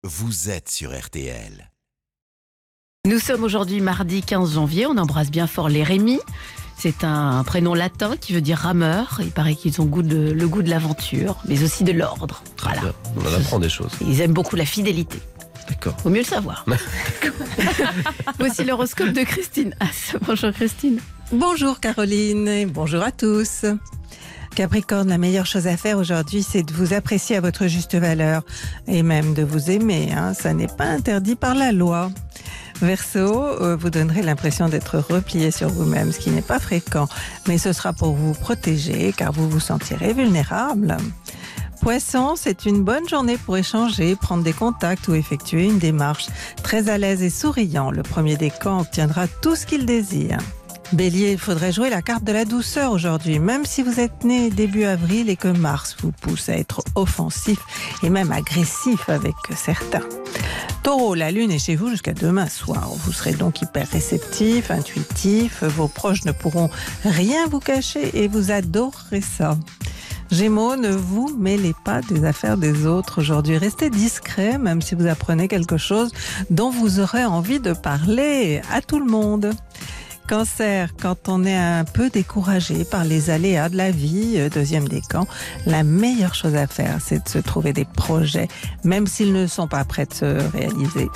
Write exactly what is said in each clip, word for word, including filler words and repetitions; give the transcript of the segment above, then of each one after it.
vous êtes sur R T L. Nous sommes aujourd'hui mardi quinze janvier, on embrasse bien fort les Rémi. C'est un prénom latin qui veut dire rameur. Il paraît qu'ils ont goût de, le goût de l'aventure, mais aussi de l'ordre. Très Voilà. bien. On en apprend des choses. Ils aiment beaucoup la fidélité. D'accord. Vaut mieux le savoir. Voici l'horoscope de Christine Haas. Bonjour Christine. Bonjour Caroline et bonjour à tous. Capricorne, la meilleure chose à faire aujourd'hui, c'est de vous apprécier à votre juste valeur et même de vous aimer. Hein. Ça n'est pas interdit par la loi. Verseau, euh, vous donnerez l'impression d'être replié sur vous-même, ce qui n'est pas fréquent, mais ce sera pour vous protéger car vous vous sentirez vulnérable. Poisson, c'est une bonne journée pour échanger, prendre des contacts ou effectuer une démarche. Très à l'aise et souriant, le premier décan obtiendra tout ce qu'il désire. Bélier, il faudrait jouer la carte de la douceur aujourd'hui, même si vous êtes né début avril et que Mars vous pousse à être offensif et même agressif avec certains. Taureau, la lune est chez vous jusqu'à demain soir. Vous serez donc hyper réceptif, intuitif, vos proches ne pourront rien vous cacher et vous adorerez ça. Gémeaux, ne vous mêlez pas des affaires des autres aujourd'hui. Restez discret, même si vous apprenez quelque chose dont vous aurez envie de parler à tout le monde. Cancer, quand on est un peu découragé par les aléas de la vie, deuxième décan, la meilleure chose à faire, c'est de se trouver des projets, même s'ils ne sont pas prêts de se réaliser.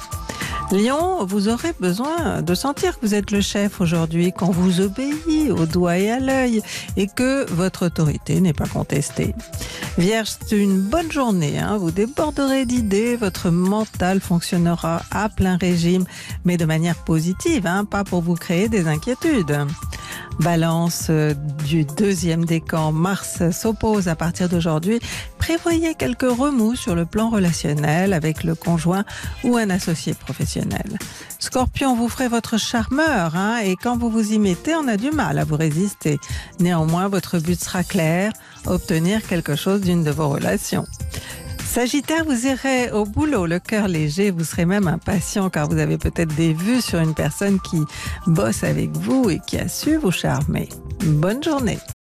Lion, vous aurez besoin de sentir que vous êtes le chef aujourd'hui, qu'on vous obéit au doigt et à l'œil, et que votre autorité n'est pas contestée. Vierge, c'est une bonne journée, hein, vous déborderez d'idées, votre mental fonctionnera à plein régime, mais de manière positive, hein, pas pour vous créer des inquiétudes. Balance euh, du deuxième décan, Mars s'oppose à partir d'aujourd'hui. Prévoyez quelques remous sur le plan relationnel avec le conjoint ou un associé professionnel. Scorpion, vous ferez votre charmeur, hein, et quand vous vous y mettez, on a du mal à vous résister. Néanmoins, votre but sera clair, obtenir quelque chose d'une de vos relations. Sagittaire, vous irez au boulot, le cœur léger, vous serez même impatient car vous avez peut-être des vues sur une personne qui bosse avec vous et qui a su vous charmer. Bonne journée.